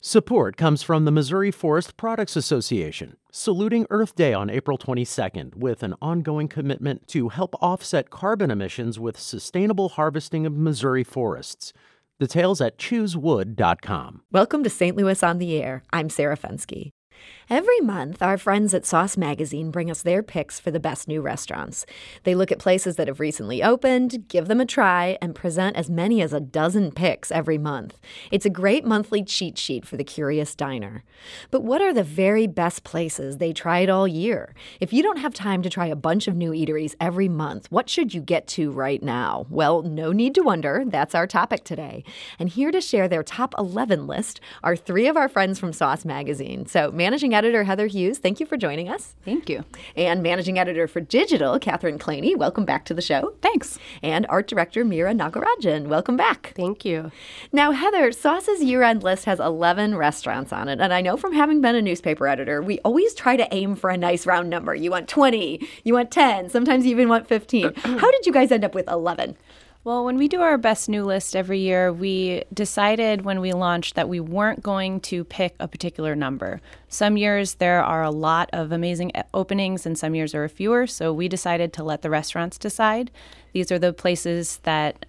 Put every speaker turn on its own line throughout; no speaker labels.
Support comes from the Missouri Forest Products Association, saluting Earth Day on April 22nd with an ongoing commitment to help offset carbon emissions with sustainable harvesting of Missouri forests. Details at choosewood.com.
Welcome to St. Louis on the Air. I'm Sarah Fensky. Every month, our friends at Sauce Magazine bring us their picks for the best new restaurants. They look at places that have recently opened, give them a try, and present as many as a dozen picks every month. It's a great monthly cheat sheet for the curious diner. But what are the very best places they tried all year? If you don't have time to try a bunch of new eateries every month, what should you get to right now? Well, no need to wonder. That's our topic today. And here to share their top 11 list are three of our friends from Sauce Magazine. So, Managing Editor Heather Hughes, thank you for joining us.
Thank you.
And Managing Editor for Digital, Catherine Claney, welcome back to the show.
Thanks.
And Art Director Mira Nagarajan, welcome back.
Thank you.
Now, Heather, Sauce's year-end list has 11 restaurants on it, and I know from having been a newspaper editor, we always try to aim for a nice round number. You want 20, you want 10, sometimes you even want 15. How did you guys end up with 11?
Well, when we do our best new list every year, we decided when we launched that we weren't going to pick a particular number. Some years there are a lot of amazing openings and some years there are fewer, so we decided to let the restaurants decide. These are the places that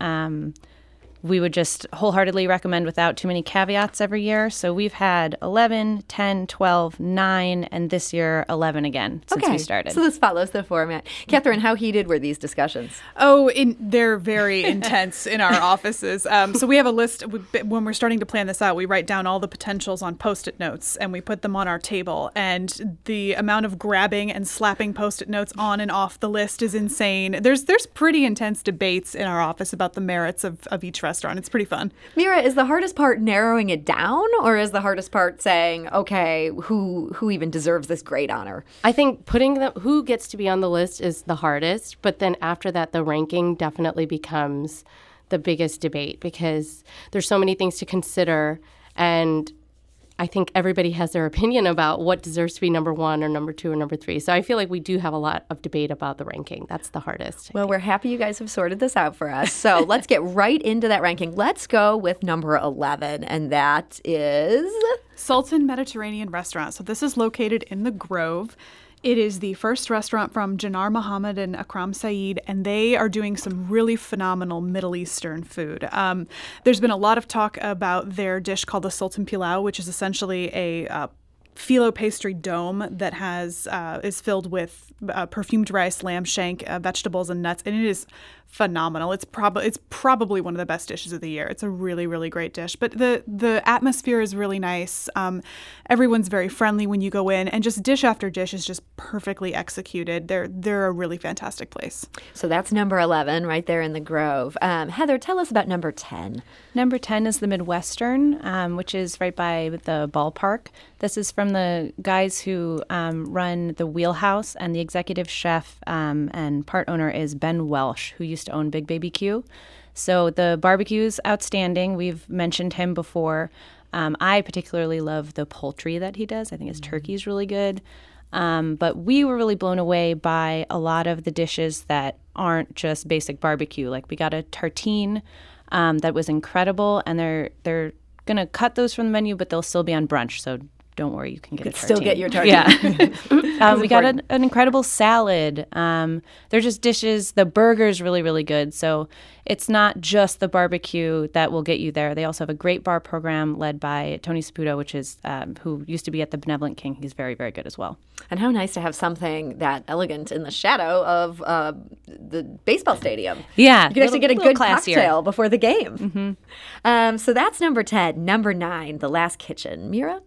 we would just wholeheartedly recommend without too many caveats every year. So we've had 11, 10, 12, 9, and this year 11 again since we started.
So this follows the format. Catherine, how heated were these discussions?
They're very intense in our offices. So we have a list. When we're starting to plan this out, we write down all the potentials on Post-it notes, and we put them on our table. And the amount of grabbing and slapping Post-it notes on and off the list is insane. There's pretty intense debates in our office about the merits of each restaurant. It's pretty fun.
Mira, is the hardest part narrowing it down, or is the hardest part saying, okay, who even deserves this great honor?
I think putting who gets to be on the list is the hardest, but then after that, the ranking definitely becomes the biggest debate because there's so many things to consider, and I think everybody has their opinion about what deserves to be number one or number two or number three. So I feel like we do have a lot of debate about the ranking. That's the hardest.
Well, we're happy you guys have sorted this out for us. So let's get right into that ranking. Let's go with number 11, and that is
Sultan Mediterranean Restaurant. So this is located in the Grove. It is the first restaurant from Janar Mohammed and Akram Saeed, and they are doing some really phenomenal Middle Eastern food. There's been a lot of talk about their dish called the Sultan Pilau, which is essentially a phyllo pastry dome that is filled with perfumed rice, lamb shank, vegetables, and nuts, and it is phenomenal. It's probably one of the best dishes of the year. It's a really, really great dish. But the atmosphere is really nice. Everyone's very friendly when you go in, and just dish after dish is just perfectly executed. They're a really fantastic place.
So that's number 11 right there in the Grove. Heather, tell us about number 10.
Number 10 is the Midwestern, which is right by the ballpark. This is from the guys who run the Wheelhouse, and the executive chef and part owner is Ben Welsh, who used to own Big Baby Q. So the barbecue's outstanding. We've mentioned him before. I particularly love the poultry that he does. I think his turkey's really good. But we were really blown away by a lot of the dishes that aren't just basic barbecue. Like we got a tartine that was incredible, and they're going to cut those from the menu, but they'll still be on brunch. So don't worry, you can get a tartine.
Still get your tartine.
Yeah. We got an incredible salad. They're just dishes. The burger's really, really good. So it's not just the barbecue that will get you there. They also have a great bar program led by Tony Saputo, which is who used to be at the Benevolent King. He's very, very good as well.
And how nice to have something that elegant in the shadow of the baseball stadium.
Yeah.
You can actually get a good
classier
cocktail before the game. Mm-hmm. So that's number 10. Number 9, The Last Kitchen. Mira?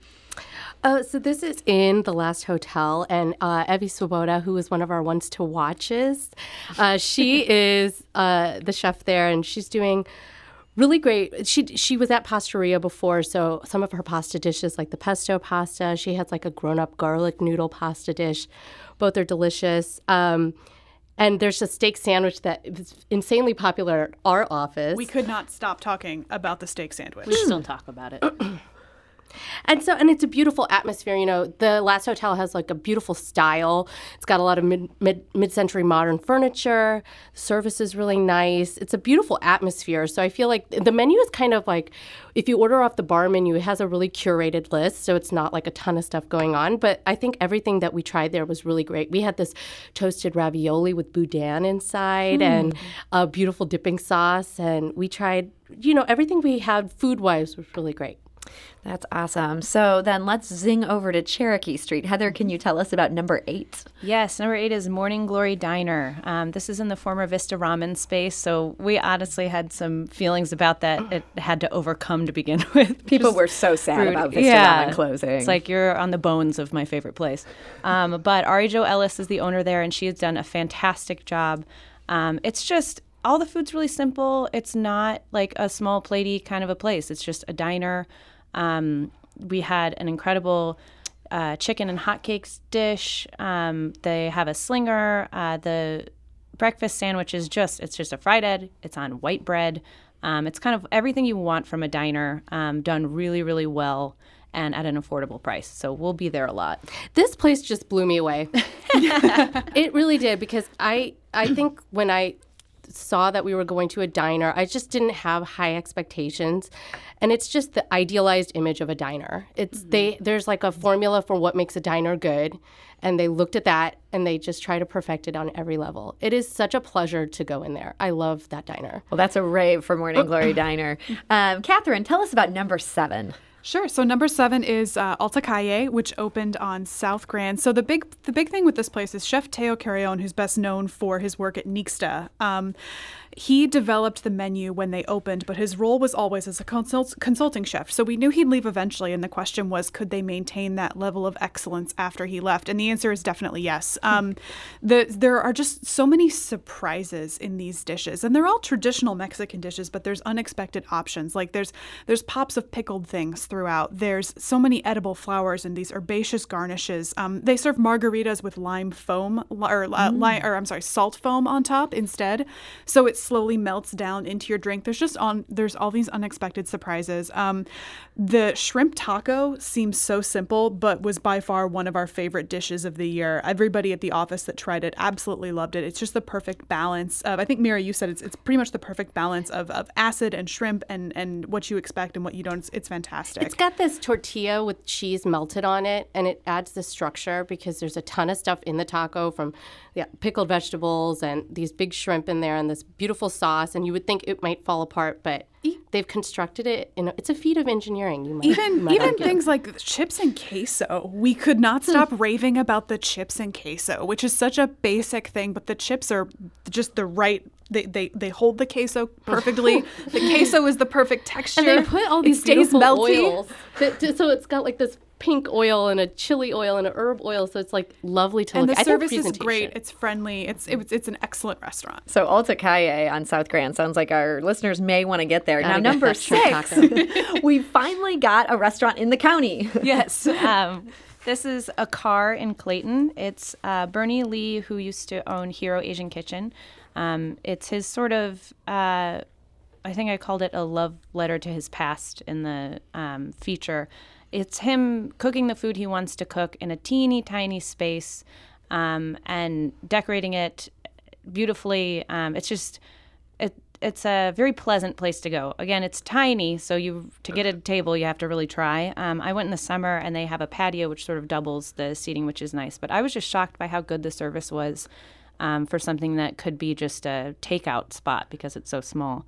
So this is in the Last Hotel, and Evie Swoboda, who is one of our ones to watches, she is the chef there, and she's doing really great. She was at Pastaria before, so some of her pasta dishes, like the pesto pasta, she has like a grown-up garlic noodle pasta dish. Both are delicious. And there's a steak sandwich that is insanely popular at our office.
We could not stop talking about the steak sandwich.
We still talk about it.
And it's a beautiful atmosphere. You know, the Last Hotel has like a beautiful style. It's got a lot of mid-century modern furniture. Service is really nice. It's a beautiful atmosphere. So I feel like the menu is kind of like, if you order off the bar menu, it has a really curated list. So it's not like a ton of stuff going on. But I think everything that we tried there was really great. We had this toasted ravioli with boudin inside and a beautiful dipping sauce. And we tried, you know, everything we had food-wise was really great.
That's awesome. So then let's zing over to Cherokee Street. Heather, can you tell us about number 8?
Yes, number 8 is Morning Glory Diner. This is in the former Vista Ramen space, so we honestly had some feelings about that. It had to overcome to begin with.
People were so sad about Vista Ramen closing.
It's like you're on the bones of my favorite place. But Ari Jo Ellis is the owner there, and she has done a fantastic job. It's just, all the food's really simple. It's not like a small platey kind of a place. It's just a diner. We had an incredible chicken and hotcakes dish. They have a slinger. The breakfast sandwich is just a fried egg. It's on white bread. It's kind of everything you want from a diner, done really, really well and at an affordable price. So we'll be there a lot.
This place just blew me away. It really did, because I think when I saw that we were going to a diner, I just didn't have high expectations. And it's just the idealized image of a diner. It's there's like a formula for what makes a diner good, and they looked at that and they just try to perfect it on every level. It is such a pleasure to go in there. I love that diner.
Well, that's a rave for Morning Glory Diner. Catherine, tell us about number 7.
Sure. So number 7 is Alta Calle, which opened on South Grand. So the big thing with this place is Chef Teo Carrion, who's best known for his work at Nixta. He developed the menu when they opened, but his role was always as a consulting chef. So we knew he'd leave eventually, and the question was, could they maintain that level of excellence after he left? And the answer is definitely yes. There are just so many surprises in these dishes, and they're all traditional Mexican dishes, but there's unexpected options. Like there's pops of pickled things throughout. There's so many edible flowers and these herbaceous garnishes. They serve margaritas with lime foam salt foam on top instead. So it slowly melts down into your drink. There's all these unexpected surprises. The shrimp taco seems so simple, but was by far one of our favorite dishes of the year. Everybody at the office that tried it absolutely loved it. It's just the perfect balance of, I think, Mira, you said it's pretty much the perfect balance of acid and shrimp and what you expect and what you don't. It's fantastic.
It's got this tortilla with cheese melted on it, and it adds the structure because there's a ton of stuff in the taco, from pickled vegetables and these big shrimp in there and this beautiful sauce, and you would think it might fall apart, but they've constructed it. It's a feat of engineering.
Even things like chips and queso. We could not stop raving about the chips and queso, which is such a basic thing, but the chips are just the right. They hold the queso perfectly. The queso is the perfect texture.
And they put all these beautiful oils. So it's got like this pink oil and a chili oil and an herb oil, so it's like lovely to look at.
And the service is great. It's friendly. It's an excellent restaurant.
So Alta Calle on South Grand sounds like our listeners may want to get there. Now, number 6, we finally got a restaurant in the county.
Yes. This is a car in Clayton. It's Bernie Lee, who used to own Hero Asian Kitchen. It's his sort of, I think I called it a love letter to his past in the feature. It's him cooking the food he wants to cook in a teeny tiny space, and decorating it beautifully. It's a very pleasant place to go. Again, it's tiny, so to get a table, you have to really try. I went in the summer, and they have a patio which sort of doubles the seating, which is nice. But I was just shocked by how good the service was for something that could be just a takeout spot because it's so small.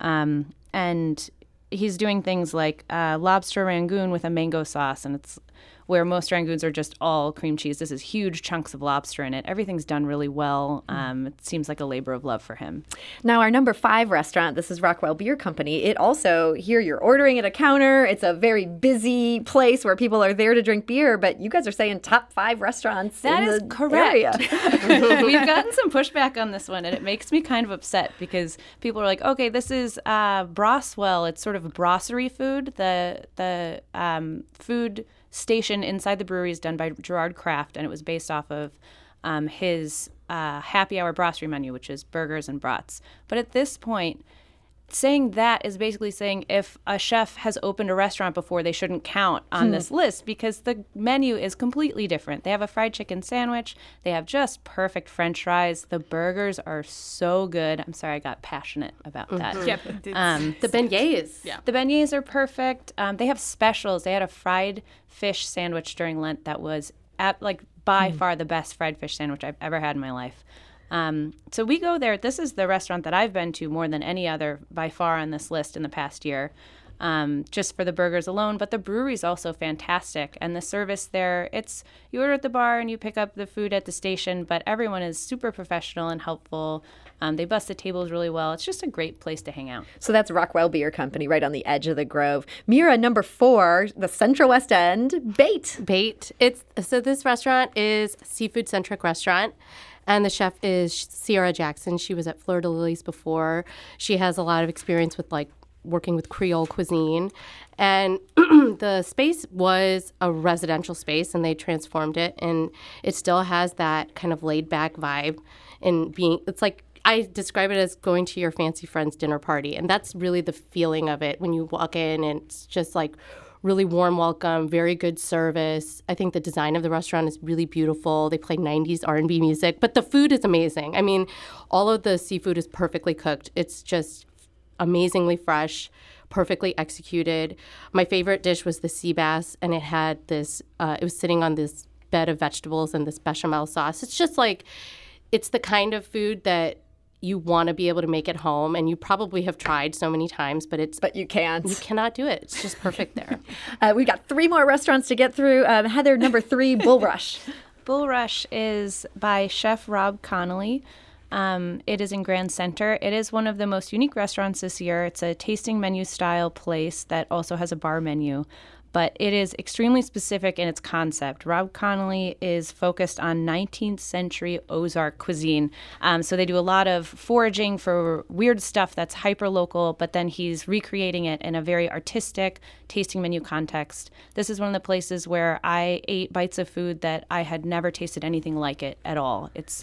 And he's doing things like lobster rangoon with a mango sauce, and it's where most rangoons are just all cream cheese. This is huge chunks of lobster in it. Everything's done really well. It seems like a labor of love for him.
Now, our number 5 restaurant, this is Rockwell Beer Company. It also, here you're ordering at a counter. It's a very busy place where people are there to drink beer, but you guys are saying top 5 restaurants in the area.
We've gotten some pushback on this one, and it makes me kind of upset because people are like, okay, this is Braswell. It's sort of brasserie food. The food station inside the brewery is done by Gerard Kraft, and it was based off of his happy hour brasserie menu, which is burgers and brats. But at this point, saying that is basically saying if a chef has opened a restaurant before, they shouldn't count on this list because the menu is completely different. They have a fried chicken sandwich. They have just perfect French fries. The burgers are so good. I'm sorry, I got passionate about that.
Yep.
The beignets.
Yeah.
The beignets are perfect. They have specials. They had a fried fish sandwich during Lent that was by far the best fried fish sandwich I've ever had in my life. So we go there. This is the restaurant that I've been to more than any other by far on this list in the past year, just for the burgers alone. But the brewery is also fantastic. And the service there, you order at the bar and you pick up the food at the station, but everyone is super professional and helpful. They bust the tables really well. It's just a great place to hang out.
So that's Rockwell Beer Company right on the edge of the Grove. Mira, number 4, the Central West End, Bait.
Bait. So this restaurant is a seafood-centric restaurant. And the chef is Sierra Jackson. She was at Fleur de Lys before. She has a lot of experience with working with Creole cuisine. And the space was a residential space, and they transformed it. And it still has that kind of laid-back vibe. It's like, I describe it as going to your fancy friend's dinner party. And that's really the feeling of it when you walk in, and it's just like really warm welcome, very good service. I think the design of the restaurant is really beautiful. They play 90s R&B music, but the food is amazing. I mean, all of the seafood is perfectly cooked. It's just amazingly fresh, perfectly executed. My favorite dish was the sea bass, and it had this, it was sitting on this bed of vegetables and this bechamel sauce. It's just like, it's the kind of food that you want to be able to make at home, and you probably have tried so many times, but
you can't.
You cannot do it. It's just perfect there.
We've got 3 more restaurants to get through. Heather, number 3, Bull Rush.
Bull Rush is by Chef Rob Connolly. It is in Grand Center. It is one of the most unique restaurants this year. It's a tasting menu style place that also has a bar menu. But it is extremely specific in its concept. Rob Connolly is focused on 19th century Ozark cuisine. So they do a lot of foraging for weird stuff that's hyper-local, but then he's recreating it in a very artistic tasting menu context. This is one of the places where I ate bites of food that I had never tasted anything like it at all. It's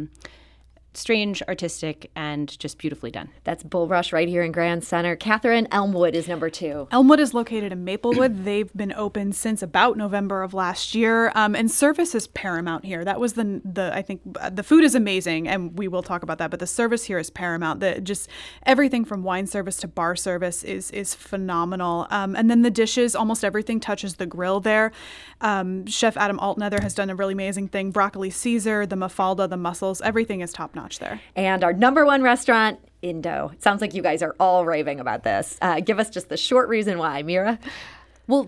strange, artistic, and just beautifully done.
That's Bull Rush right here in Grand Center. Catherine, Elmwood is number 2.
Elmwood is located in Maplewood. They've been open since about November of last year, and service is paramount here. That was I think the food is amazing, and we will talk about that, but the service here is paramount. Just everything from wine service to bar service is phenomenal. And then the dishes, almost everything touches the grill there. Chef Adam Altnether has done a really amazing thing. Broccoli Caesar, the mafalda, the mussels, everything is top-notch there.
And our number 1 restaurant, Indo. It sounds like you guys are all raving about this. Give us just the short reason why, Mira.
Well,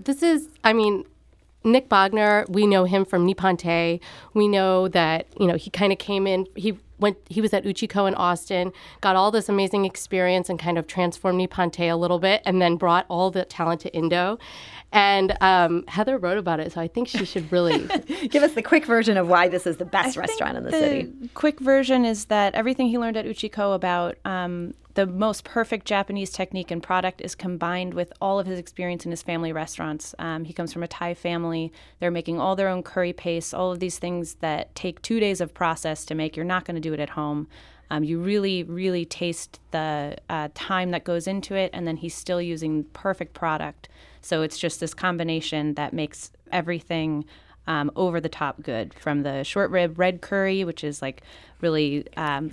Nick Bogner, we know him from Nippon-Te. We know that, he kind of came in, he was at Uchiko in Austin, got all this amazing experience and kind of transformed Nippon-Te a little bit, and then brought all the talent to Indo. And Heather wrote about it, so I think she should really
give us the quick version of why this is the best restaurant in the city.
The quick version is that everything he learned at Uchiko about the most perfect Japanese technique and product is combined with all of his experience in his family restaurants. He comes from a Thai family. They're making all their own curry paste, all of these things that take 2 days of process to make. You're not going to do it at home. You really, really taste the time that goes into it, and then he's still using perfect product. So it's just this combination that makes everything over the top good, from the short rib red curry, which is like really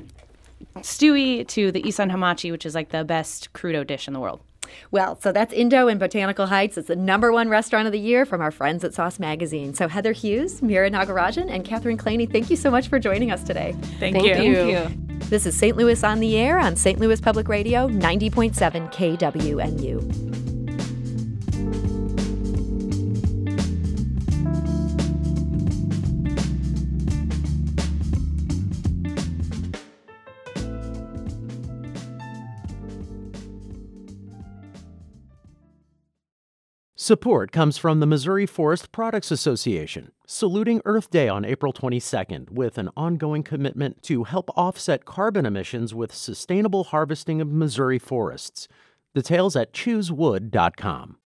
stewy, to the isan hamachi, which is like the best crudo dish in the world.
Well, so that's Indo in Botanical Heights. It's the number 1 restaurant of the year from our friends at Sauce Magazine. So Heather Hughes, Mira Nagarajan, and Catherine Claney, thank you so much for joining us today.
Thank you.
This is St. Louis on the Air on St. Louis Public Radio, 90.7 KWNU.
Support comes from the Missouri Forest Products Association, saluting Earth Day on April 22nd with an ongoing commitment to help offset carbon emissions with sustainable harvesting of Missouri forests. Details at choosewood.com.